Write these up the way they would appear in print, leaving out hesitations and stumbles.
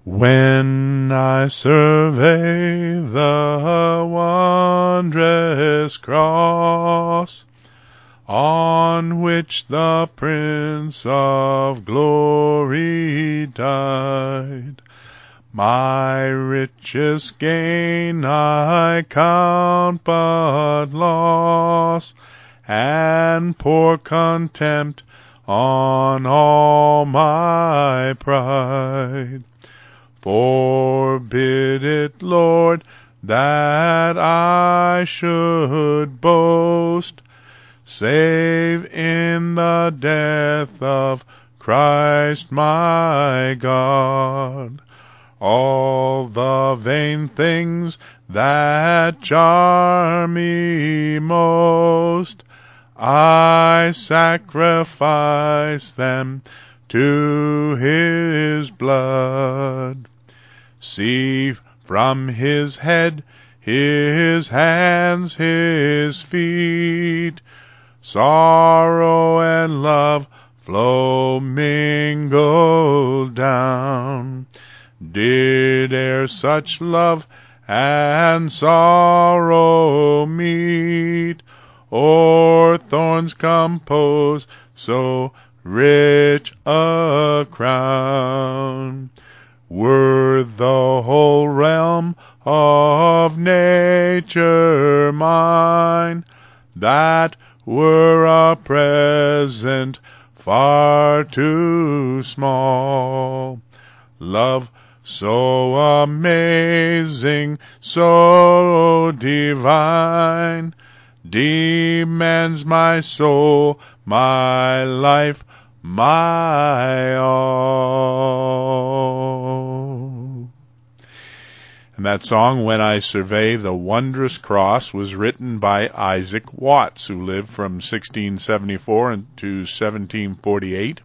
When I survey the wondrous cross, on which the Prince of Glory died, my richest gain I count but loss, and pour contempt on all my pride. Forbid it, Lord, that I should boast, save in the death of Christ my God. All the vain things that charm me most, I sacrifice them to His blood. See from His head, His hands, His feet, sorrow and love flow mingled down. Did e'er such love and sorrow meet, or thorns compose so rich a crown? Were the whole realm of nature mine, that were a present far too small. Love so amazing, so divine, demands my soul, my life, my all. And that song, When I Survey the Wondrous Cross, was written by Isaac Watts, who lived from 1674 to 1748.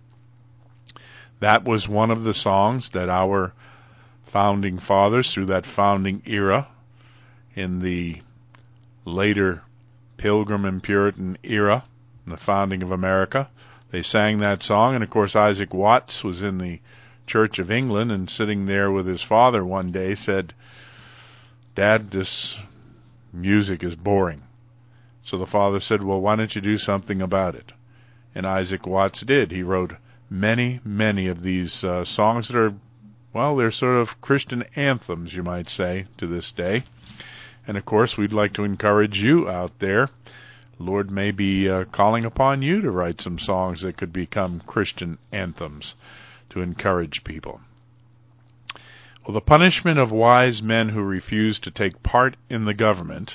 That was one of the songs that our founding fathers, through that founding era, in the later Pilgrim and Puritan era, in the founding of America, they sang that song. And of course Isaac Watts was in the Church of England, and sitting there with his father one day said, "Dad, this music is boring." So the father said, "Well, why don't you do something about it?" And Isaac Watts did. He wrote many, many of these songs that are, well, they're sort of Christian anthems, you might say, to this day. And of course, we'd like to encourage you out there. Lord may be calling upon you to write some songs that could become Christian anthems to encourage people. Well, the punishment of wise men who refuse to take part in the government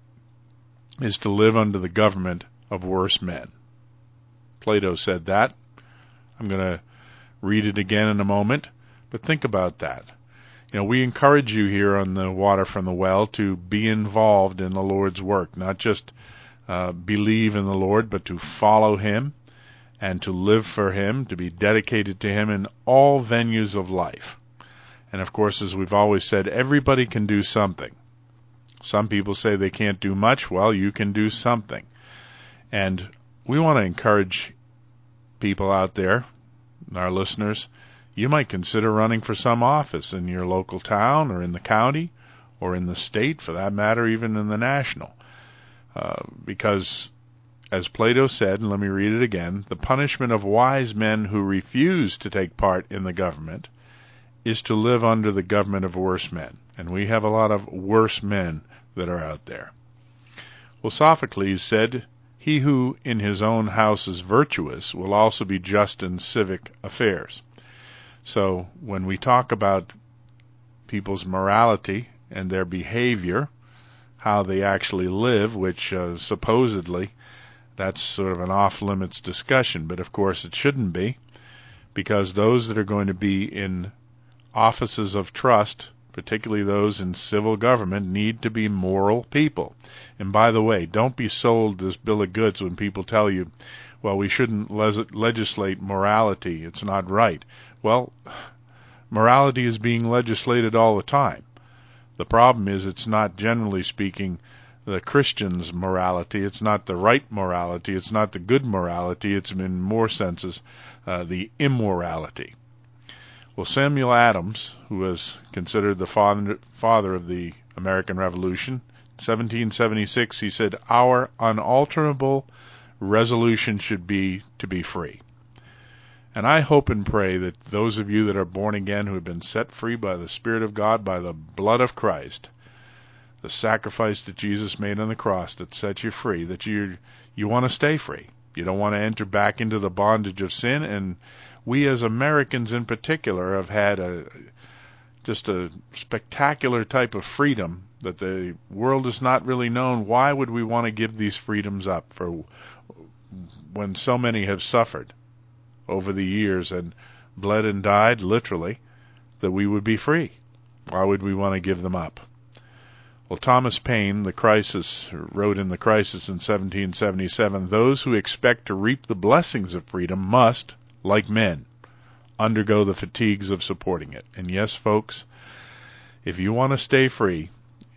is to live under the government of worse men. Plato said that. I'm going to read it again in a moment, but think about that. You know, we encourage you here on the Water from the Well to be involved in the Lord's work, not just believe in the Lord, but to follow Him and to live for Him, to be dedicated to Him in all venues of life. And of course, as we've always said, everybody can do something. Some people say they can't do much. Well, you can do something. And we want to encourage people out there, our listeners. You might consider running for some office in your local town or in the county or in the state, for that matter, even in the national. Because, as Plato said, and let me read it again, the punishment of wise men who refuse to take part in the government is to live under the government of worse men. And we have a lot of worse men that are out there. Well, Sophocles said, "He who in his own house is virtuous will also be just in civic affairs." So when we talk about people's morality and their behavior, how they actually live, which supposedly that's sort of an off-limits discussion, but of course it shouldn't be, because those that are going to be in offices of trust, particularly those in civil government, need to be moral people. And by the way, don't be sold this bill of goods when people tell you, well, we shouldn't legislate morality. It's not right. Well, morality is being legislated all the time. The problem is it's not, generally speaking, the Christian's morality. It's not the right morality. It's not the good morality. It's in more senses the immorality. Well, Samuel Adams, who was considered the father of the American Revolution, 1776, he said, "Our unalterable resolution should be to be free." And I hope and pray that those of you that are born again, who have been set free by the Spirit of God, by the blood of Christ, the sacrifice that Jesus made on the cross that set you free, that you want to stay free. You don't want to enter back into the bondage of sin. And we as Americans in particular have had just a spectacular type of freedom that the world has not really known. Why would we want to give these freedoms up for when so many have suffered over the years and bled and died, literally, that we would be free? Why would we want to give them up? Well, Thomas Paine, wrote in The Crisis in 1777, "Those who expect to reap the blessings of freedom must, like men, undergo the fatigues of supporting it." And yes, folks, if you want to stay free,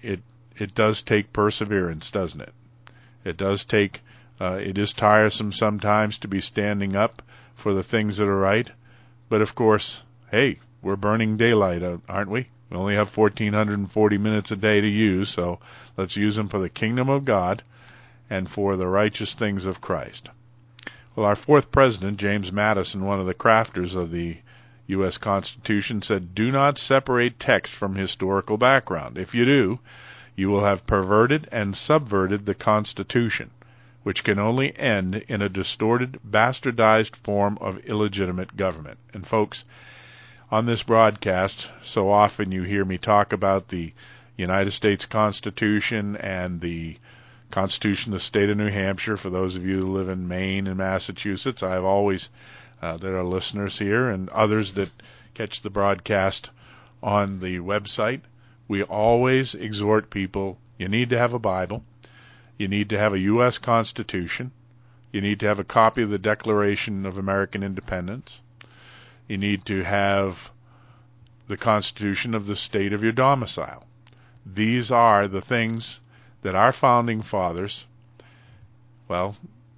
it does take perseverance, doesn't it? It does take, it is tiresome sometimes to be standing up for the things that are right. But of course, hey, we're burning daylight, aren't we? We only have 1,440 minutes a day to use, so let's use them for the kingdom of God and for the righteous things of Christ. Well, our fourth president, James Madison, one of the crafters of the U.S. Constitution, said, "Do not separate text from historical background. If you do, you will have perverted and subverted the Constitution, which can only end in a distorted, bastardized form of illegitimate government." And folks, on this broadcast, so often you hear me talk about the United States Constitution and the Constitution of the State of New Hampshire. For those of you who live in Maine and Massachusetts, I have always, there are listeners here and others that catch the broadcast on the website. We always exhort people, you need to have a Bible, you need to have a U.S. Constitution, you need to have a copy of the Declaration of American Independence, you need to have the Constitution of the state of your domicile. These are the things that our founding fathers, well,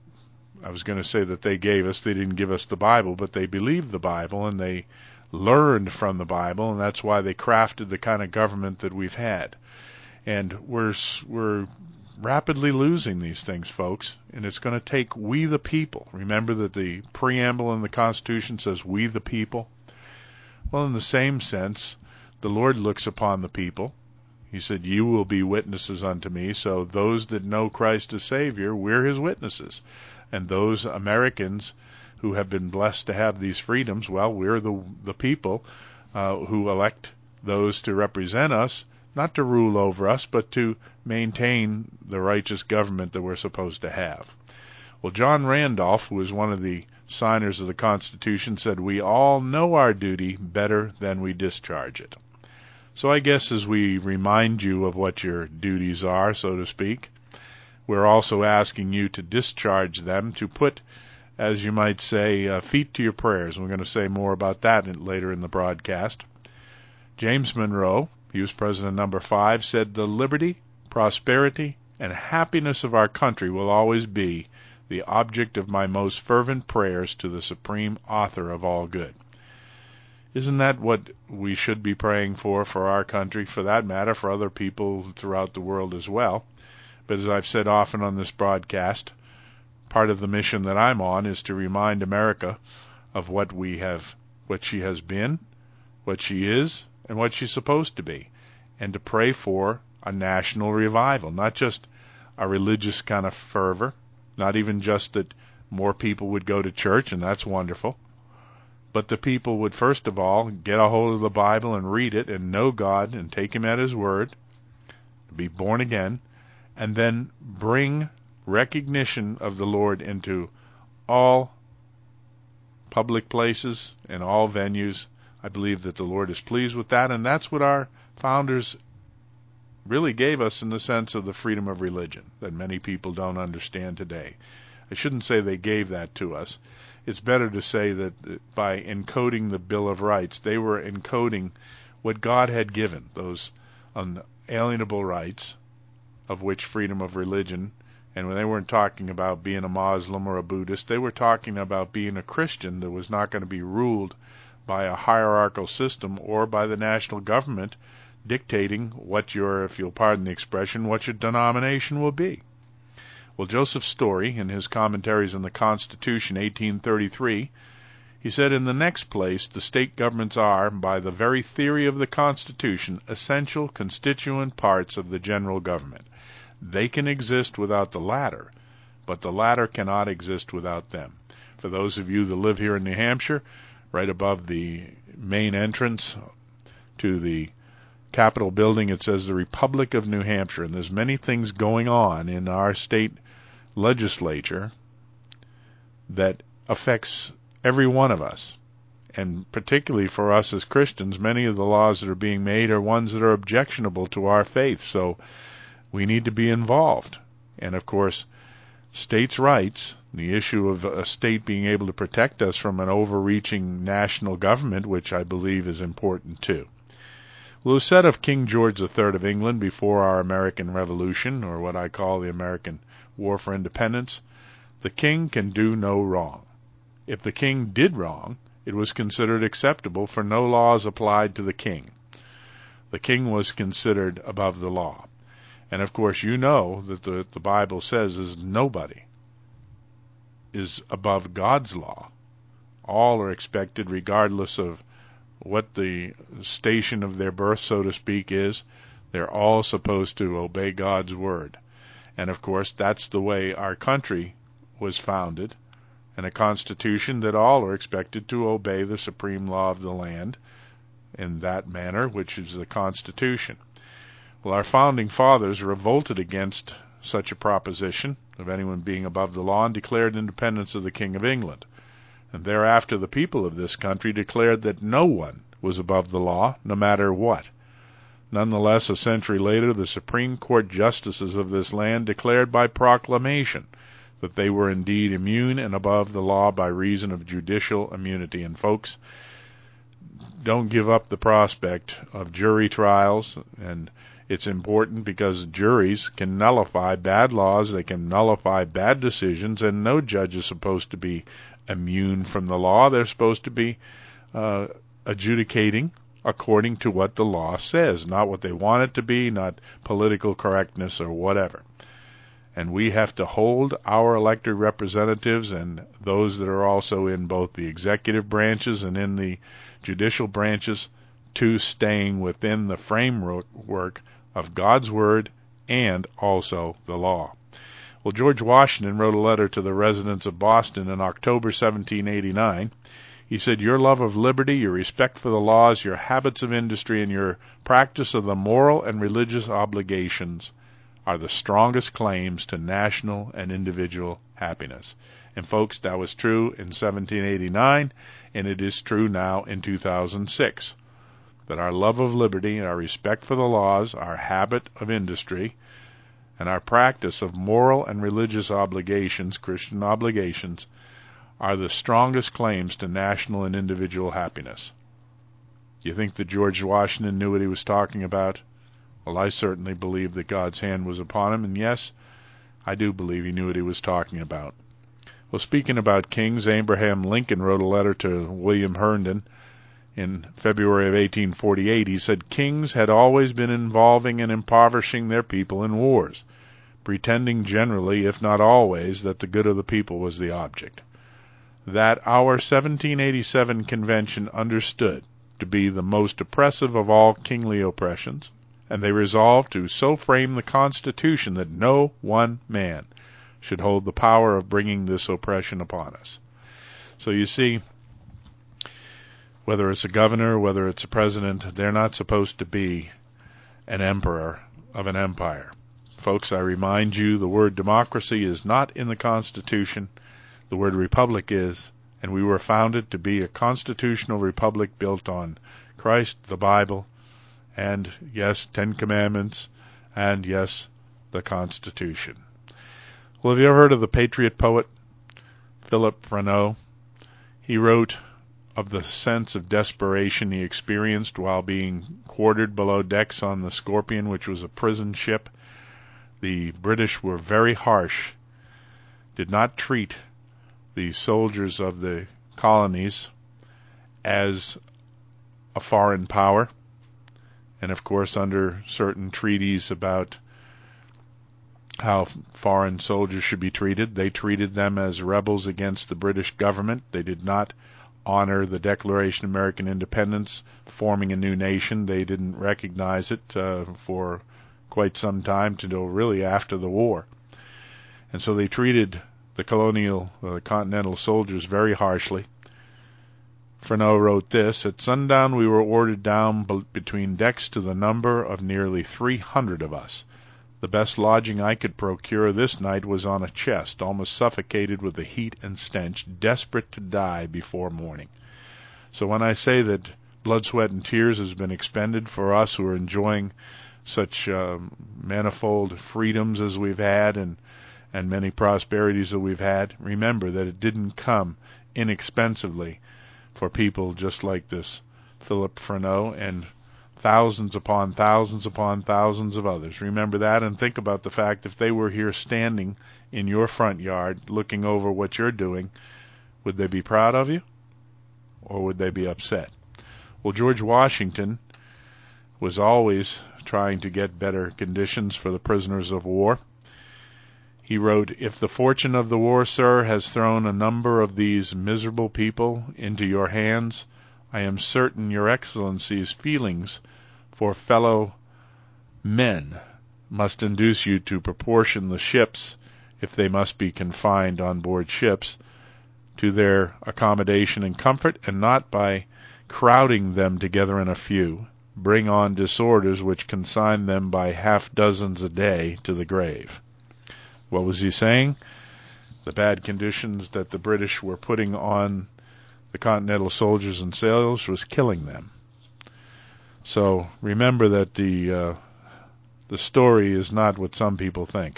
I was going to say that they gave us. They didn't give us the Bible, but they believed the Bible and they learned from the Bible, and that's why they crafted the kind of government that we've had. And we're rapidly losing these things, folks, and it's going to take we the people. Remember that the preamble in the Constitution says we the people? Well, in the same sense, the Lord looks upon the people. He said, "You will be witnesses unto me." So those that know Christ as Savior, we're His witnesses. And those Americans who have been blessed to have these freedoms, well, we're the people who elect those to represent us, not to rule over us, but to maintain the righteous government that we're supposed to have. Well, John Randolph, who was one of the signers of the Constitution, said, "We all know our duty better than we discharge it." So I guess as we remind you of what your duties are, so to speak, we're also asking you to discharge them, to put, as you might say, feet to your prayers. We're going to say more about that later in the broadcast. James Monroe, he was president number 5, said, "The liberty, prosperity, and happiness of our country will always be the object of my most fervent prayers to the Supreme Author of all good." Isn't that what we should be praying for our country, for that matter, for other people throughout the world as well? But as I've said often on this broadcast, part of the mission that I'm on is to remind America of what she has been, what she is, and what she's supposed to be, and to pray for a national revival, not just a religious kind of fervor, not even just that more people would go to church, and that's wonderful, but the people would first of all get a hold of the Bible and read it and know God and take Him at His word, be born again, and then bring recognition of the Lord into all public places and all venues. I believe that the Lord is pleased with that, and that's what our founders really gave us in the sense of the freedom of religion that many people don't understand today. I shouldn't say they gave that to us. It's better to say that by encoding the Bill of Rights, they were encoding what God had given, those unalienable rights, of which freedom of religion, and when they weren't talking about being a Muslim or a Buddhist, they were talking about being a Christian that was not going to be ruled by a hierarchical system or by the national government dictating what your, if you'll pardon the expression, what your denomination will be. Well, Joseph Story, in his commentaries on the Constitution, 1833, he said, in the next place, the state governments are, by the very theory of the Constitution, essential constituent parts of the general government. They can exist without the latter, but the latter cannot exist without them. For those of you that live here in New Hampshire, right above the main entrance to the Capitol building, it says the Republic of New Hampshire, and there's many things going on in our state legislature that affects every one of us. And particularly for us as Christians, many of the laws that are being made are ones that are objectionable to our faith, so we need to be involved. And of course, states' rights, the issue of a state being able to protect us from an overreaching national government, which I believe is important too. Well, it was said of King George III of England before our American Revolution, or what I call the American War for Independence, the king can do no wrong. If the king did wrong, it was considered acceptable, for no laws applied to the king. The king was considered above the law. And of course you know that the Bible says is nobody is above God's law. All are expected, regardless of what the station of their birth, so to speak, is. They're all supposed to obey God's word. And of course that's the way our country was founded, and a constitution that all are expected to obey the supreme law of the land in that manner, which is the Constitution. Well, our founding fathers revolted against such a proposition of anyone being above the law and declared independence of the King of England. And thereafter the people of this country declared that no one was above the law, no matter what. Nonetheless, a century later, the Supreme Court justices of this land declared by proclamation that they were indeed immune and above the law by reason of judicial immunity. And folks, don't give up the prospect of jury trials, and it's important because juries can nullify bad laws, they can nullify bad decisions, and no judge is supposed to be immune from the law. They're supposed to be adjudicating according to what the law says, not what they want it to be, not political correctness or whatever. And we have to hold our elected representatives and those that are also in both the executive branches and in the judicial branches to staying within the framework of God's Word and also the law. Well, George Washington wrote a letter to the residents of Boston in October 1789. He said, "Your love of liberty, your respect for the laws, your habits of industry, and your practice of the moral and religious obligations are the strongest claims to national and individual happiness." And folks, that was true in 1789, and it is true now in 2006. That our love of liberty, our respect for the laws, our habit of industry, and our practice of moral and religious obligations, Christian obligations, are the strongest claims to national and individual happiness. Do you think that George Washington knew what he was talking about? Well, I certainly believe that God's hand was upon him, and yes, I do believe he knew what he was talking about. Well, speaking about kings, Abraham Lincoln wrote a letter to William Herndon in February of 1848. He said, "Kings had always been involving and impoverishing their people in wars, pretending generally, if not always, that the good of the people was the object. That our 1787 convention understood to be the most oppressive of all kingly oppressions, and they resolved to so frame the Constitution that no one man should hold the power of bringing this oppression upon us." So you see, whether it's a governor, whether it's a president, they're not supposed to be an emperor of an empire. Folks, I remind you, the word democracy is not in the Constitution. The word republic is, and we were founded to be a constitutional republic built on Christ, the Bible, and, yes, 10 Commandments, and, yes, the Constitution. Well, have you ever heard of the patriot poet Philip Freneau? He wrote of the sense of desperation he experienced while being quartered below decks on the Scorpion, which was a prison ship. The British were very harsh, did not treat the soldiers of the colonies as a foreign power, and of course under certain treaties about how foreign soldiers should be treated. They treated them as rebels against the British government. They did not honor the Declaration of American Independence, forming a new nation. They didn't recognize it for quite some time, until really after the war. And so they treated the continental soldiers very harshly. Freneau wrote this: "At sundown we were ordered down between decks to the number of nearly 300 of us. The best lodging I could procure this night was on a chest, almost suffocated with the heat and stench, desperate to die before morning." So when I say that blood, sweat, and tears has been expended for us who are enjoying such manifold freedoms as we've had and many prosperities that we've had, remember that it didn't come inexpensively for people just like this Philip Freneau and thousands upon thousands upon thousands of others. Remember that, and think about the fact if they were here standing in your front yard looking over what you're doing, would they be proud of you or would they be upset? Well, George Washington was always trying to get better conditions for the prisoners of war. He wrote, "If the fortune of the war, sir, has thrown a number of these miserable people into your hands, I am certain your Excellency's feelings for fellow men must induce you to proportion the ships, if they must be confined on board ships, to their accommodation and comfort, and not by crowding them together in a few, bring on disorders which consign them by half-dozens a day to the grave." What was he saying? The bad conditions that the British were putting on the Continental soldiers and sailors was killing them. So remember that the story is not what some people think.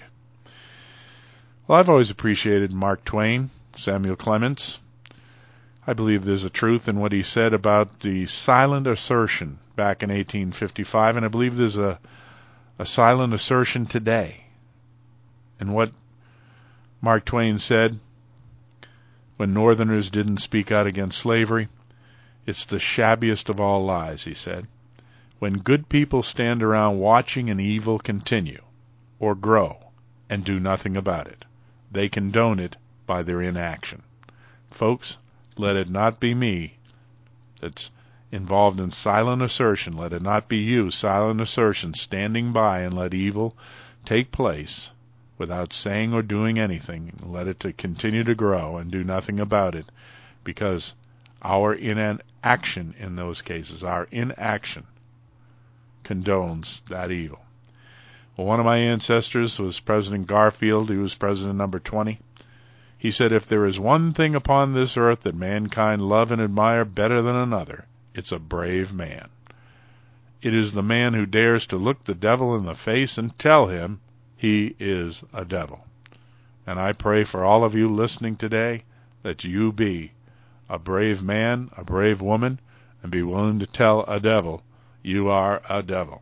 Well, I've always appreciated Mark Twain, Samuel Clemens. I believe there's a truth in what he said about the silent assertion back in 1855, and I believe there's a silent assertion today. And what Mark Twain said when Northerners didn't speak out against slavery, "It's the shabbiest of all lies," he said. "When good people stand around watching an evil continue or grow and do nothing about it, they condone it by their inaction." Folks, let it not be me that's involved in silent assertion. Let it not be you, silent assertion, standing by and let evil take place without saying or doing anything. Let it to continue to grow and do nothing about it, because our inaction in those cases, our inaction, condones that evil. Well, one of my ancestors was President Garfield. He was president number 20. He said, "If there is one thing upon this earth that mankind love and admire better than another, it's a brave man. It is the man who dares to look the devil in the face and tell him he is a devil." And I pray for all of you listening today that you be a brave man, a brave woman, and be willing to tell a devil you are a devil.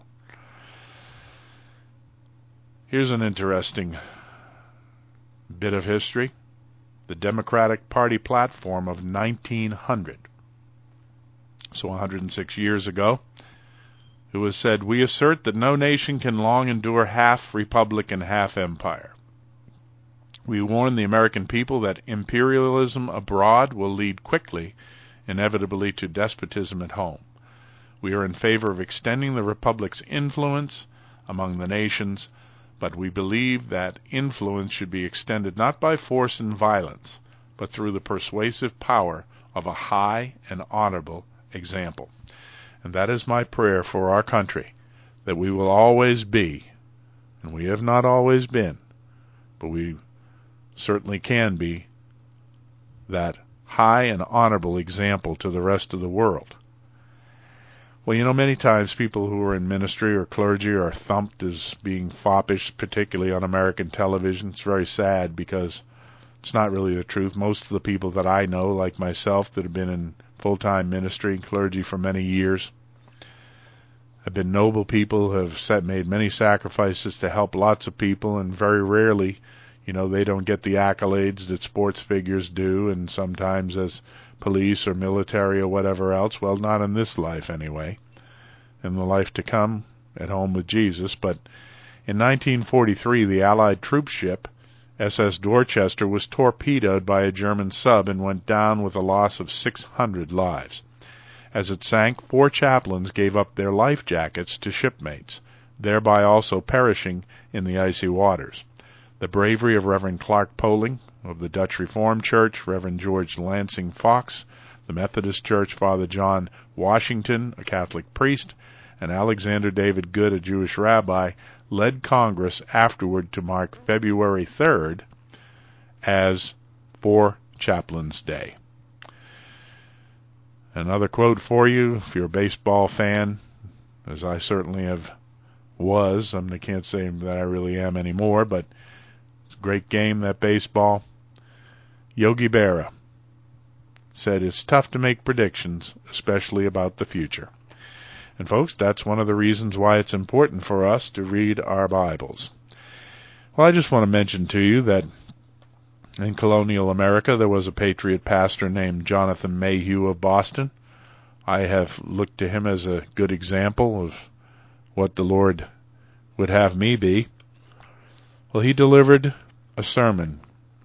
Here's an interesting bit of history. The Democratic Party platform of 1900, so 106 years ago, it was said, "We assert that no nation can long endure half republic and half empire. We warn the American people that imperialism abroad will lead quickly, inevitably, to despotism at home. We are in favor of extending the republic's influence among the nations, but we believe that influence should be extended not by force and violence, but through the persuasive power of a high and honorable example." And that is my prayer for our country, that we will always be, and we have not always been, but we certainly can be, that high and honorable example to the rest of the world. Well, you know, many times people who are in ministry or clergy are thumped as being foppish, particularly on American television. It's very sad because it's not really the truth. Most of the people that I know, like myself, that have been in full-time ministry and clergy for many years, have been noble people, have made many sacrifices to help lots of people, and very rarely, you know, they don't get the accolades that sports figures do, and sometimes, as police or military or whatever else. Well, not in this life anyway. In the life to come, at home with Jesus. But in 1943, the Allied troop ship SS Dorchester was torpedoed by a German sub and went down with a loss of 600 lives. As it sank, 4 chaplains gave up their life jackets to shipmates, thereby also perishing in the icy waters. The bravery of Reverend Clark Poling of the Dutch Reformed Church, Reverend George Lansing Fox, the Methodist Church, Father John Washington, a Catholic priest, and Alexander David Good, a Jewish rabbi, led Congress afterward to mark February 3rd as 4 Chaplains' Day. Another quote for you, if you're a baseball fan, as I certainly was. I can't say that I really am anymore, but it's a great game, that baseball. Yogi Berra said it's tough to make predictions, especially about the future. And folks, that's one of the reasons why it's important for us to read our Bibles. Well, I just want to mention to you that in colonial America there was a patriot pastor named Jonathan Mayhew of Boston. I have looked to him as a good example of what the Lord would have me be. Well, he delivered a sermon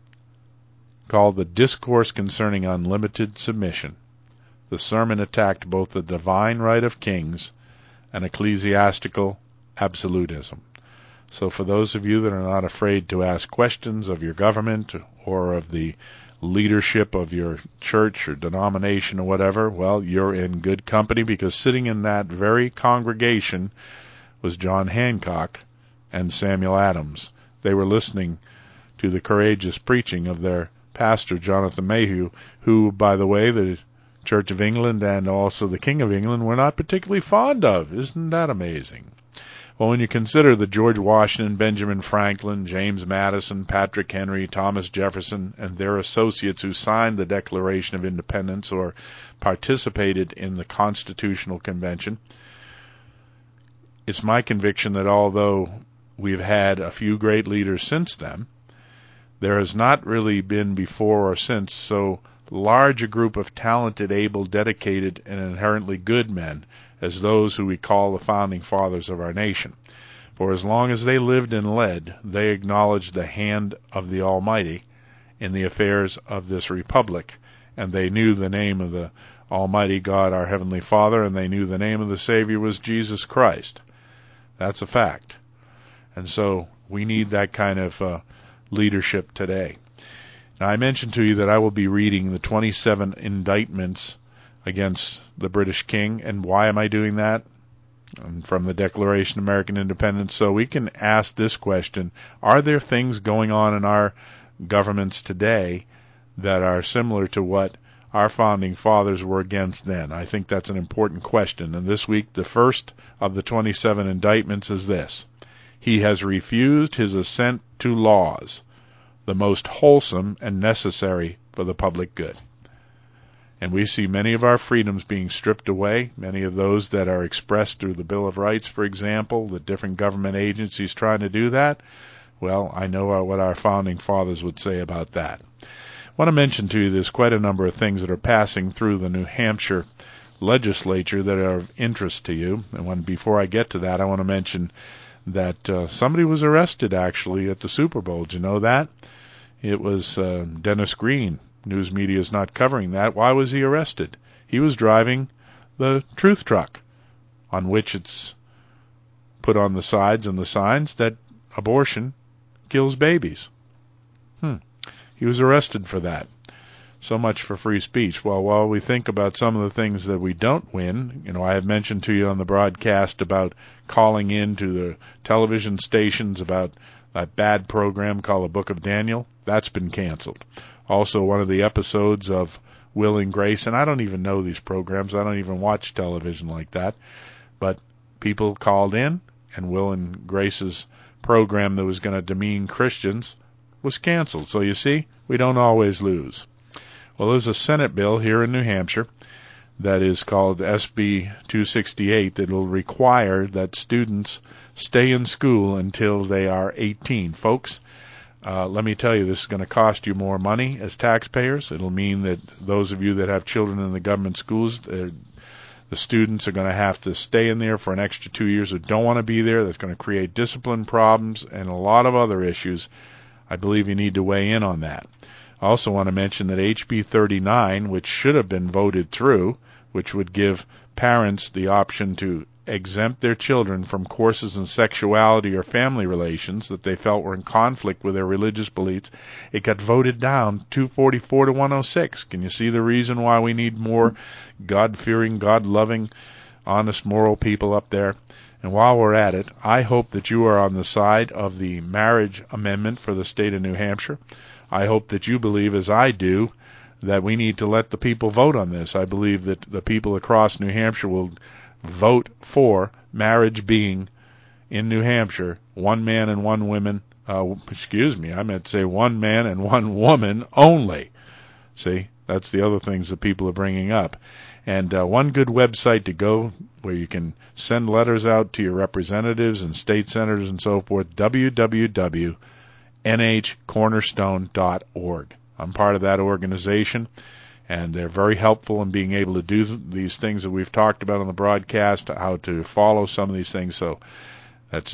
called The Discourse Concerning Unlimited Submission. The sermon attacked both the divine right of kings and ecclesiastical absolutism. So for those of you that are not afraid to ask questions of your government or of the leadership of your church or denomination or whatever, well, you're in good company, because sitting in that very congregation was John Hancock and Samuel Adams. They were listening to the courageous preaching of their pastor, Jonathan Mayhew, who, by the way, the Church of England and also the King of England were not particularly fond of. Isn't that amazing? Well, when you consider that George Washington, Benjamin Franklin, James Madison, Patrick Henry, Thomas Jefferson, and their associates who signed the Declaration of Independence or participated in the Constitutional Convention, it's my conviction that although we've had a few great leaders since then, there has not really been before or since so large a group of talented, able, dedicated, and inherently good men as those who we call the founding fathers of our nation. For as long as they lived and led, they acknowledged the hand of the Almighty in the affairs of this republic, and they knew the name of the Almighty God, our Heavenly Father, and they knew the name of the Savior was Jesus Christ. That's a fact. And so we need that kind of leadership today. Now, I mentioned to you that I will be reading the 27 indictments against the British King. And why am I doing that? From the Declaration of American Independence. So we can ask this question: are there things going on in our governments today that are similar to what our founding fathers were against then? I think that's an important question. And this week, the first of the 27 indictments is this: he has refused his assent to laws, the most wholesome and necessary for the public good. And we see many of our freedoms being stripped away, many of those that are expressed through the Bill of Rights, for example, the different government agencies trying to do that. Well, I know what our founding fathers would say about that. I want to mention to you there's quite a number of things that are passing through the New Hampshire legislature that are of interest to you. And before I get to that, I want to mention that somebody was arrested, actually, at the Super Bowl. Did you know that? It was Dennis Green. News media is not covering that. Why was he arrested? He was driving the truth truck, on which it's put on the sides and the signs that abortion kills babies. He was arrested for that. So much for free speech. Well, while we think about some of the things that we don't win, I have mentioned to you on the broadcast about calling in to the television stations about a bad program called The Book of Daniel. That's been canceled. Also, one of the episodes of Will and Grace, and I don't even know these programs. I don't even watch television like that. But people called in, and Will and Grace's program that was going to demean Christians was canceled. So you see, we don't always lose. Well, there's a Senate bill here in New Hampshire that is called SB 268 that will require that students stay in school until they are 18. Folks, Let me tell you, this is going to cost you more money as taxpayers. It'll mean that those of you that have children in the government schools, the students are going to have to stay in there for an extra 2 years who don't want to be there. That's going to create discipline problems and a lot of other issues. I believe you need to weigh in on that. I also want to mention that HB 39, which should have been voted through, which would give parents the option to exempt their children from courses in sexuality or family relations that they felt were in conflict with their religious beliefs, it got voted down 244 to 106. Can you see the reason why we need more God-fearing, God-loving, honest, moral people up there? And while we're at it, I hope that you are on the side of the marriage amendment for the state of New Hampshire. I hope that you believe, as I do, that we need to let the people vote on this. I believe that the people across New Hampshire will vote for marriage being in New Hampshire one man and one woman. I meant to say one man and one woman only. See, that's the other things that people are bringing up. And one good website to go where you can send letters out to your representatives and state senators and so forth, www.nhcornerstone.org. I'm part of that organization, and they're very helpful in being able to do these things that we've talked about on the broadcast, how to follow some of these things. So that's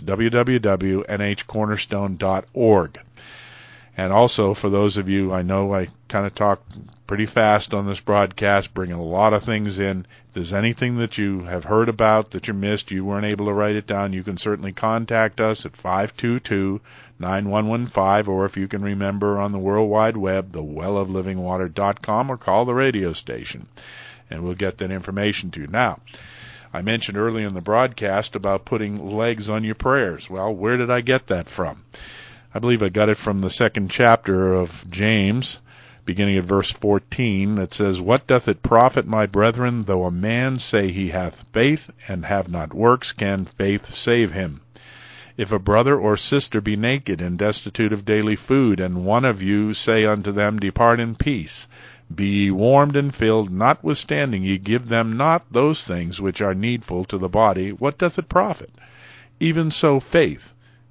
www.nhcornerstone.org. And also, for those of you, I know I kind of talk pretty fast on this broadcast, bringing a lot of things in. If there's anything that you have heard about that you missed, you weren't able to write it down, you can certainly contact us at 522-9115, or if you can remember on the World Wide Web, thewelloflivingwater.com, or call the radio station, and we'll get that information to you. Now, I mentioned earlier in the broadcast about putting legs on your prayers. Well, where did I get that from? I believe I got it from the second chapter of James, beginning at verse 14, that says, "What doth it profit, my brethren, though a man say he hath faith, and have not works, can faith save him? If a brother or sister be naked and destitute of daily food, and one of you say unto them, Depart in peace, be ye warmed and filled, notwithstanding ye give them not those things which are needful to the body, what doth it profit? Even so faith,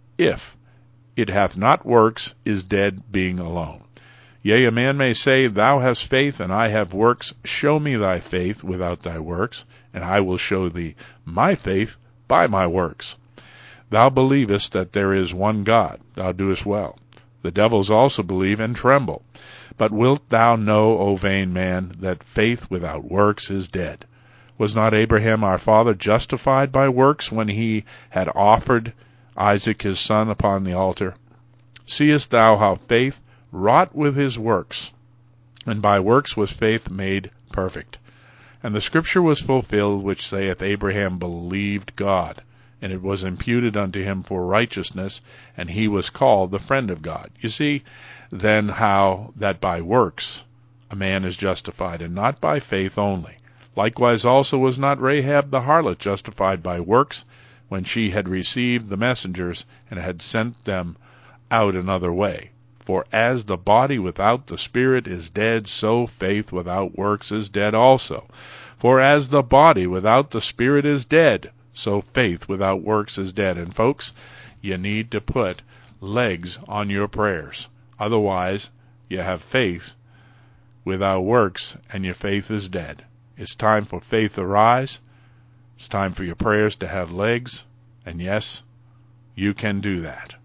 if it hath not works, is dead, being alone. Yea, a man may say, Thou hast faith, and I have works. Show me thy faith without thy works, and I will show thee my faith by my works. Thou believest that there is one God. Thou doest well. The devils also believe and tremble. But wilt thou know, O vain man, that faith without works is dead? Was not Abraham our father justified by works when he had offered Isaac his son upon the altar? Seest thou how faith wrought with his works, and by works was faith made perfect? And the scripture was fulfilled which saith, Abraham believed God, and it was imputed unto him for righteousness, and he was called the friend of God. You see then how that by works a man is justified, and not by faith only. Likewise also was not Rahab the harlot justified by works, when she had received the messengers and had sent them out another way. For as the body without the spirit is dead, so faith without works is dead also. For as the body without the spirit is dead, so faith without works is dead. And folks, you need to put legs on your prayers. Otherwise, you have faith without works, and your faith is dead. It's time for faith to rise. It's time for your prayers to have legs, and yes, you can do that.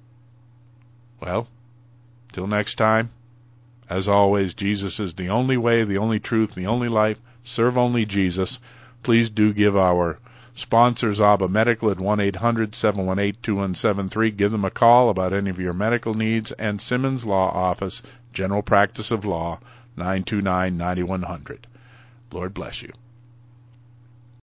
Well, till next time, as always, Jesus is the only way, the only truth, the only life. Serve only Jesus. Please do give our sponsors, Abba Medical, at 1-800-718-2173. Give them a call about any of your medical needs, and Simmons Law Office, General Practice of Law, 929-9100. Lord bless you.